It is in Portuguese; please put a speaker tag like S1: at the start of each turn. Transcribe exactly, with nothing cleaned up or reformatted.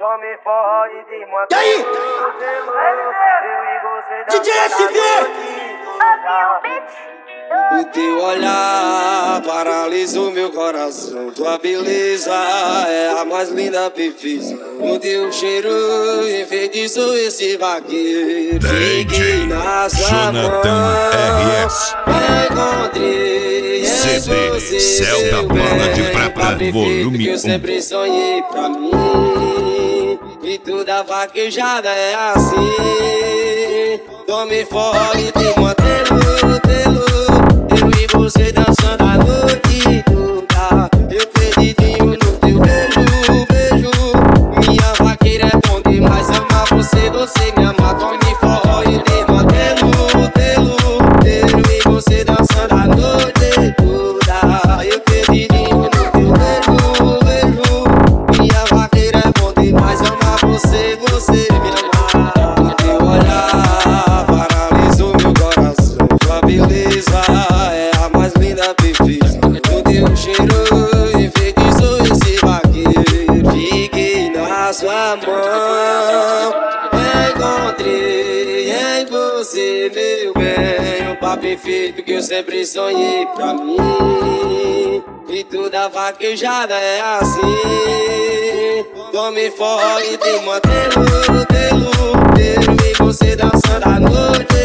S1: Tome forró e de moto.
S2: E aí? D J S V!
S3: O teu olhar paralisou meu coração. Tua beleza é a mais linda perfeição. O teu cheiro enfeitiçou esse vaqueiro. Fiquei na sua mão.
S4: R S
S3: Encontrei
S4: C D Céu da Bala de Prata, volume
S3: que eu sempre sonhei pra mim. E toda vaquejada é assim. Tome forró e te mantelo, telo. Eu e você dançando a noite toda. Eu perdidinho no teu beijo, beijo. Minha vaqueira é bom demais, amar você, você me ama. Tome forró e te mantelo, telo. Eu e você dançando a noite toda. Eu perdidinho no teu beijo, beijo. Minha vaqueira é bom demais, amar você, você me ama. O teu olhar paralisou meu coração. Tua beleza é a mais linda perfeição. O teu cheiro enfeitiçou esse vaqueiro. Fiquei na sua mão. Encontrei em você, meu bem, o par perfeito que eu sempre sonhei pra mim. E toda vaquejada é assim. Tome forró e te mantelo, telo. Eu e você dançando a noite